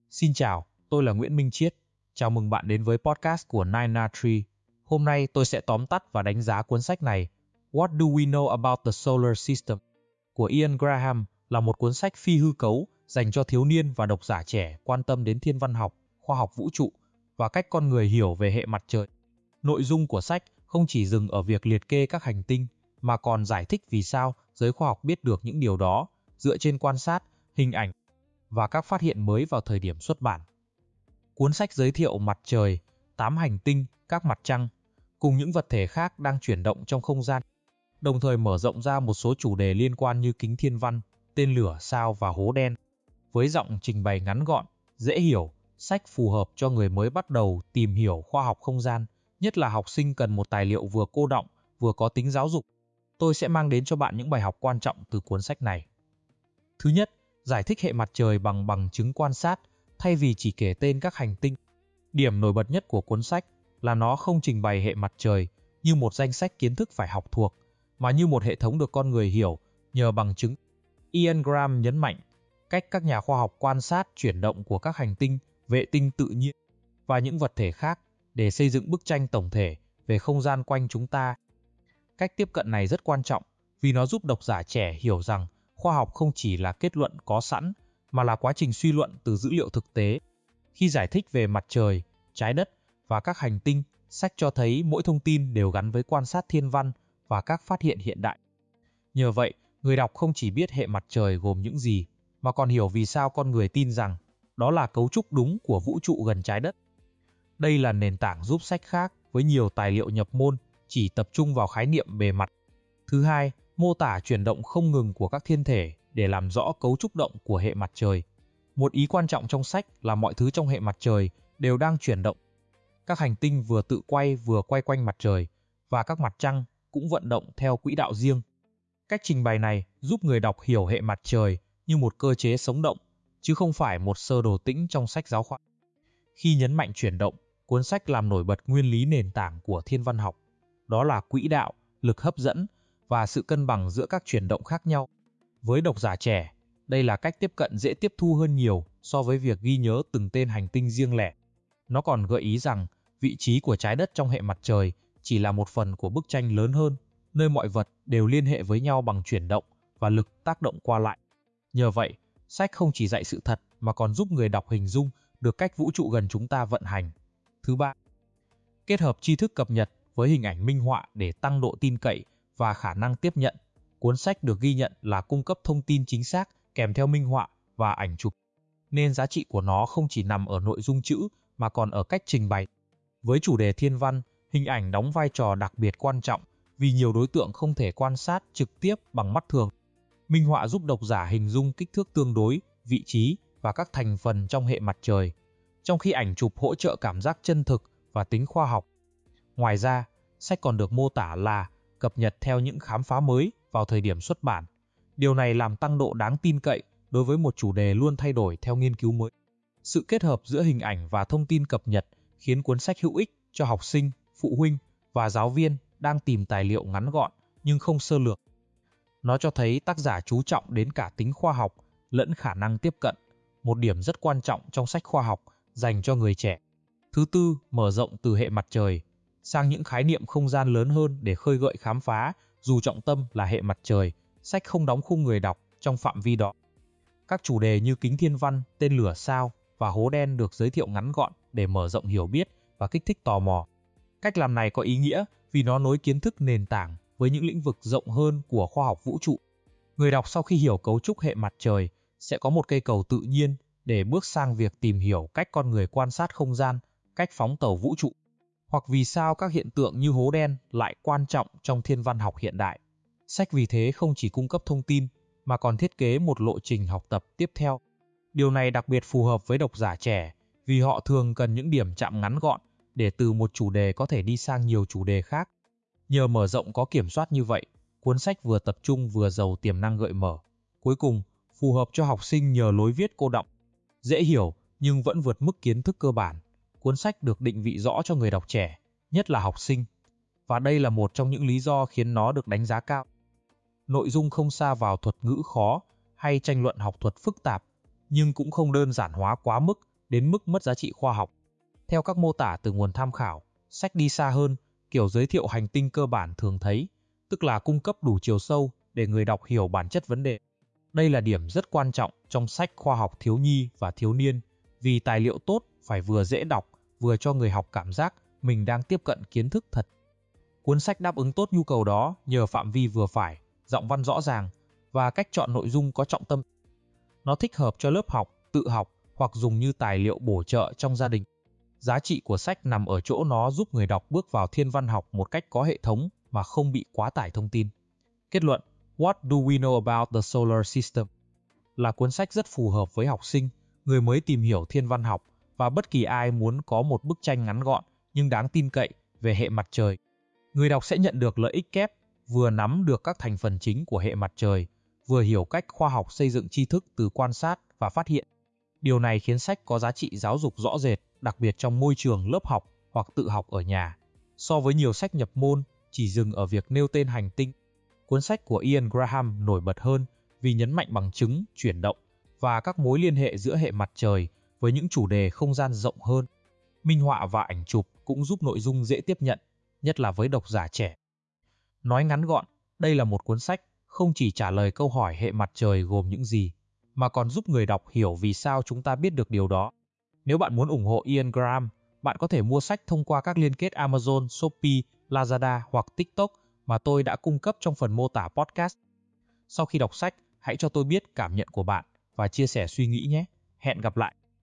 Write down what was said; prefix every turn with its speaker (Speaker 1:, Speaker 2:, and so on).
Speaker 1: Xin chào, tôi là Nguyễn Minh Chiết. Chào mừng bạn đến với podcast của Nine Tree. Hôm nay tôi sẽ tóm tắt và đánh giá cuốn sách này, What Do We Know About the Solar System? Của Ian Graham là một cuốn sách phi hư cấu dành cho thiếu niên và độc giả trẻ quan tâm đến thiên văn học, khoa học vũ trụ và cách con người hiểu về hệ mặt trời. Nội dung của sách không chỉ dừng ở việc liệt kê các hành tinh, mà còn giải thích vì sao giới khoa học biết được những điều đó dựa trên quan sát, hình ảnh và các phát hiện mới vào thời điểm xuất bản. Cuốn sách giới thiệu mặt trời, 8 hành tinh, các mặt trăng, cùng những vật thể khác đang chuyển động trong không gian, đồng thời mở rộng ra một số chủ đề liên quan như kính thiên văn, tên lửa sao và hố đen. Với giọng trình bày ngắn gọn, dễ hiểu, sách phù hợp cho người mới bắt đầu tìm hiểu khoa học không gian, nhất là học sinh cần một tài liệu vừa cô đọng, vừa có tính giáo dục. Tôi sẽ mang đến cho bạn những bài học quan trọng từ cuốn sách này. Thứ nhất, giải thích hệ mặt trời bằng bằng chứng quan sát, thay vì chỉ kể tên các hành tinh. Điểm nổi bật nhất của cuốn sách là nó không trình bày hệ mặt trời như một danh sách kiến thức phải học thuộc, mà như một hệ thống được con người hiểu nhờ bằng chứng. Ian Graham nhấn mạnh cách các nhà khoa học quan sát chuyển động của các hành tinh, vệ tinh tự nhiên và những vật thể khác để xây dựng bức tranh tổng thể về không gian quanh chúng ta. Cách tiếp cận này rất quan trọng vì nó giúp độc giả trẻ hiểu rằng khoa học không chỉ là kết luận có sẵn, mà là quá trình suy luận từ dữ liệu thực tế. Khi giải thích về mặt trời, trái đất và các hành tinh, sách cho thấy mỗi thông tin đều gắn với quan sát thiên văn và các phát hiện hiện đại. Nhờ vậy, người đọc không chỉ biết hệ mặt trời gồm những gì, mà còn hiểu vì sao con người tin rằng đó là cấu trúc đúng của vũ trụ gần trái đất. Đây là nền tảng giúp sách khác với nhiều tài liệu nhập môn chỉ tập trung vào khái niệm bề mặt. Thứ hai, mô tả chuyển động không ngừng của các thiên thể để làm rõ cấu trúc động của hệ mặt trời. Một ý quan trọng trong sách là mọi thứ trong hệ mặt trời đều đang chuyển động. Các hành tinh vừa tự quay vừa quay quanh mặt trời, và các mặt trăng cũng vận động theo quỹ đạo riêng. Cách trình bày này giúp người đọc hiểu hệ mặt trời như một cơ chế sống động, chứ không phải một sơ đồ tĩnh trong sách giáo khoa. Khi nhấn mạnh chuyển động, cuốn sách làm nổi bật nguyên lý nền tảng của thiên văn học. Đó là quỹ đạo, lực hấp dẫn và sự cân bằng giữa các chuyển động khác nhau. Với độc giả trẻ, đây là cách tiếp cận dễ tiếp thu hơn nhiều so với việc ghi nhớ từng tên hành tinh riêng lẻ. Nó còn gợi ý rằng vị trí của trái đất trong hệ mặt trời chỉ là một phần của bức tranh lớn hơn, nơi mọi vật đều liên hệ với nhau bằng chuyển động và lực tác động qua lại. Nhờ vậy, sách không chỉ dạy sự thật mà còn giúp người đọc hình dung được cách vũ trụ gần chúng ta vận hành. Thứ ba, kết hợp tri thức cập nhật với hình ảnh minh họa để tăng độ tin cậy và khả năng tiếp nhận. Cuốn sách được ghi nhận là cung cấp thông tin chính xác kèm theo minh họa và ảnh chụp, nên giá trị của nó không chỉ nằm ở nội dung chữ mà còn ở cách trình bày. Với chủ đề thiên văn, hình ảnh đóng vai trò đặc biệt quan trọng vì nhiều đối tượng không thể quan sát trực tiếp bằng mắt thường. Minh họa giúp độc giả hình dung kích thước tương đối, vị trí và các thành phần trong hệ mặt trời, trong khi ảnh chụp hỗ trợ cảm giác chân thực và tính khoa học. Ngoài ra, sách còn được mô tả là cập nhật theo những khám phá mới vào thời điểm xuất bản. Điều này làm tăng độ đáng tin cậy đối với một chủ đề luôn thay đổi theo nghiên cứu mới. Sự kết hợp giữa hình ảnh và thông tin cập nhật khiến cuốn sách hữu ích cho học sinh, phụ huynh và giáo viên đang tìm tài liệu ngắn gọn nhưng không sơ lược. Nó cho thấy tác giả chú trọng đến cả tính khoa học lẫn khả năng tiếp cận, một điểm rất quan trọng trong sách khoa học dành cho người trẻ. Thứ tư, mở rộng từ hệ mặt trời sang những khái niệm không gian lớn hơn để khơi gợi khám phá, dù trọng tâm là hệ mặt trời, sách không đóng khung người đọc trong phạm vi đó. Các chủ đề như kính thiên văn, tên lửa sao và hố đen được giới thiệu ngắn gọn để mở rộng hiểu biết và kích thích tò mò. Cách làm này có ý nghĩa vì nó nối kiến thức nền tảng với những lĩnh vực rộng hơn của khoa học vũ trụ. Người đọc sau khi hiểu cấu trúc hệ mặt trời sẽ có một cây cầu tự nhiên để bước sang việc tìm hiểu cách con người quan sát không gian, cách phóng tàu vũ trụ, hoặc vì sao các hiện tượng như hố đen lại quan trọng trong thiên văn học hiện đại. Sách vì thế không chỉ cung cấp thông tin mà còn thiết kế một lộ trình học tập tiếp theo. Điều này đặc biệt phù hợp với độc giả trẻ vì họ thường cần những điểm chạm ngắn gọn để từ một chủ đề có thể đi sang nhiều chủ đề khác. Nhờ mở rộng có kiểm soát như vậy, cuốn sách vừa tập trung vừa giàu tiềm năng gợi mở. Cuối cùng, phù hợp cho học sinh nhờ lối viết cô đọng, dễ hiểu nhưng vẫn vượt mức kiến thức cơ bản. Cuốn sách được định vị rõ cho người đọc trẻ, nhất là học sinh. Và đây là một trong những lý do khiến nó được đánh giá cao. Nội dung không sa vào thuật ngữ khó hay tranh luận học thuật phức tạp, nhưng cũng không đơn giản hóa quá mức đến mức mất giá trị khoa học. Theo các mô tả từ nguồn tham khảo, sách đi xa hơn, kiểu giới thiệu hành tinh cơ bản thường thấy, tức là cung cấp đủ chiều sâu để người đọc hiểu bản chất vấn đề. Đây là điểm rất quan trọng trong sách khoa học thiếu nhi và thiếu niên, vì tài liệu tốt phải vừa dễ đọc, vừa cho người học cảm giác mình đang tiếp cận kiến thức thật. Cuốn sách đáp ứng tốt nhu cầu đó nhờ phạm vi vừa phải, giọng văn rõ ràng và cách chọn nội dung có trọng tâm. Nó thích hợp cho lớp học, tự học hoặc dùng như tài liệu bổ trợ trong gia đình. Giá trị của sách nằm ở chỗ nó giúp người đọc bước vào thiên văn học một cách có hệ thống mà không bị quá tải thông tin. Kết luận, What do we know about the solar system? Là cuốn sách rất phù hợp với học sinh, người mới tìm hiểu thiên văn học và bất kỳ ai muốn có một bức tranh ngắn gọn nhưng đáng tin cậy về hệ mặt trời. Người đọc sẽ nhận được lợi ích kép, vừa nắm được các thành phần chính của hệ mặt trời, vừa hiểu cách khoa học xây dựng tri thức từ quan sát và phát hiện. Điều này khiến sách có giá trị giáo dục rõ rệt, đặc biệt trong môi trường lớp học hoặc tự học ở nhà. So với nhiều sách nhập môn chỉ dừng ở việc nêu tên hành tinh, cuốn sách của Ian Graham nổi bật hơn vì nhấn mạnh bằng chứng, chuyển động và các mối liên hệ giữa hệ mặt trời với những chủ đề không gian rộng hơn. Minh họa và ảnh chụp cũng giúp nội dung dễ tiếp nhận, nhất là với độc giả trẻ. Nói ngắn gọn, đây là một cuốn sách không chỉ trả lời câu hỏi hệ mặt trời gồm những gì, mà còn giúp người đọc hiểu vì sao chúng ta biết được điều đó. Nếu bạn muốn ủng hộ Ian Graham, bạn có thể mua sách thông qua các liên kết Amazon, Shopee, Lazada hoặc TikTok mà tôi đã cung cấp trong phần mô tả podcast. Sau khi đọc sách, hãy cho tôi biết cảm nhận của bạn và chia sẻ suy nghĩ nhé. Hẹn gặp lại!